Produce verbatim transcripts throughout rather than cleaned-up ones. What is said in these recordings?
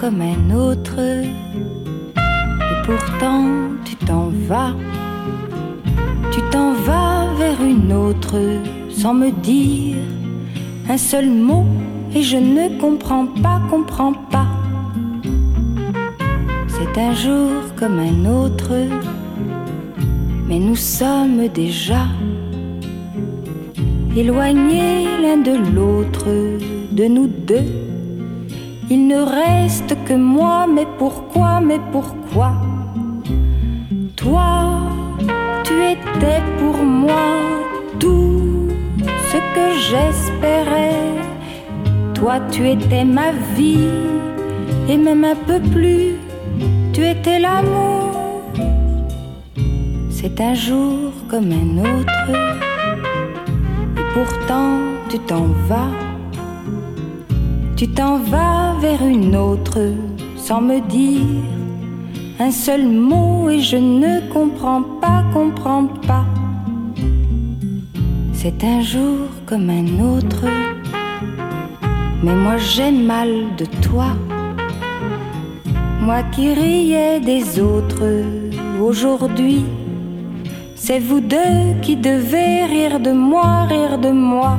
comme un autre, et pourtant tu t'en vas. Tu t'en vas vers une autre sans me dire un seul mot, et je ne comprends pas, comprends pas. C'est un jour comme un autre, mais nous sommes déjà éloignés l'un de l'autre, de nous deux. Il ne reste que moi, mais pourquoi, mais pourquoi? Toi, tu étais pour moi tout ce que j'espérais. Toi, tu étais ma vie, et même un peu plus, tu étais l'amour. C'est un jour comme un autre, et pourtant tu t'en vas. Tu t'en vas vers une autre sans me dire un seul mot, et je ne comprends pas, comprends pas. C'est un jour comme un autre, mais moi j'ai mal de toi. Moi qui riais des autres, aujourd'hui c'est vous deux qui devez rire de moi, rire de moi.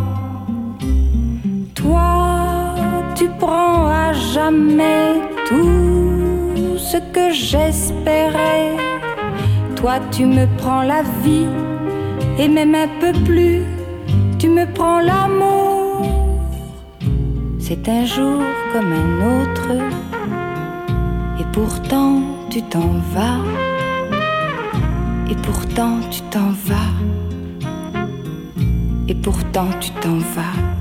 Toi, tu prends à jamais tout ce que j'espérais. Toi, tu me prends la vie, et même un peu plus, tu me prends l'amour. C'est un jour comme un autre, et pourtant tu t'en vas. Et pourtant tu t'en vas. Et pourtant tu t'en vas.